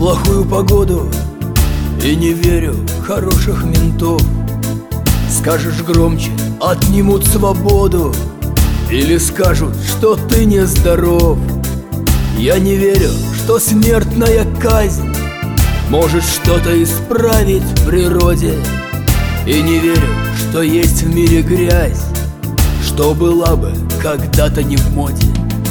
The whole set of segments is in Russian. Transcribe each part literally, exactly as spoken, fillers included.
плохую погоду и не верю в хороших ментов. Скажешь громче, отнимут свободу, или скажут, что ты нездоров. Я не верю, что смертная казнь может что-то исправить в природе, и не верю, что есть в мире грязь, что была бы когда-то не в моде.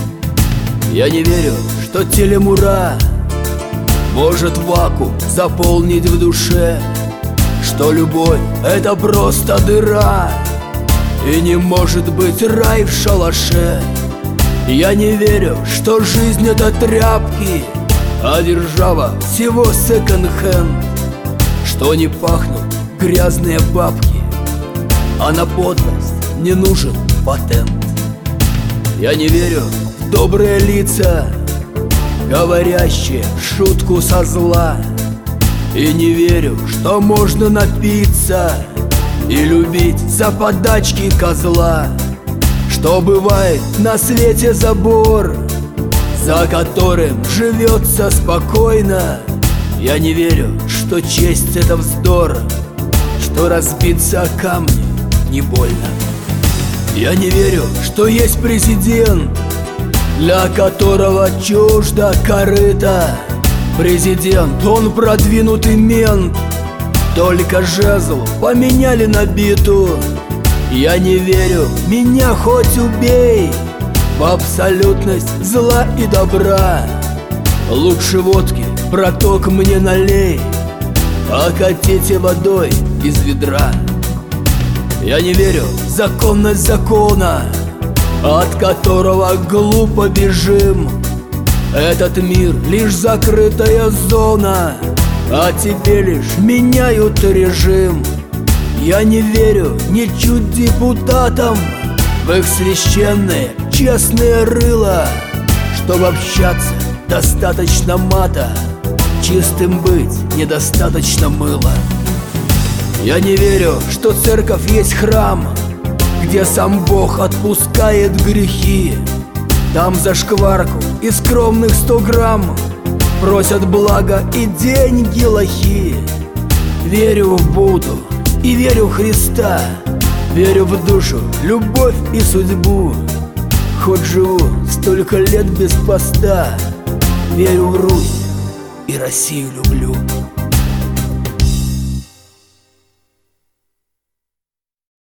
Я не верю, что телемура может вакуум заполнить в душе, что любовь — это просто дыра, и не может быть рай в шалаше. Я не верю, что жизнь — это тряпки, а держава всего секонд-хенд, что не пахнут грязные бабки, а на подлость не нужен патент. Я не верю в добрые лица, говорящие шутку со зла, и не верю, что можно напиться и любить за подачки козла, что бывает на свете забор, за которым живется спокойно. Я не верю, что честь — это вздор, что разбиться о камни не больно. Я не верю, что есть президент, для которого чуждо корыто. Президент, он продвинутый мент, только жезл поменяли на биту. Я не верю, меня хоть убей, в абсолютность зла и добра. Лучше водки проток мне налей, окатите водой из ведра. Я не верю в законность закона, от которого глупо бежим. Этот мир лишь закрытая зона, а тебе лишь меняют режим. Я не верю ничуть депутатам в их священные честные рыла. Чтобы общаться, достаточно мата, чистым быть недостаточно мыла. Я не верю, что церковь есть храм, где сам Бог отпускает грехи. Там за шкварку и скромных сто грамм просят блага и деньги лохи. Верю в Будду и верю в Христа, верю в душу, любовь и судьбу. Хоть живу столько лет без поста, верю в Русь и Россию люблю.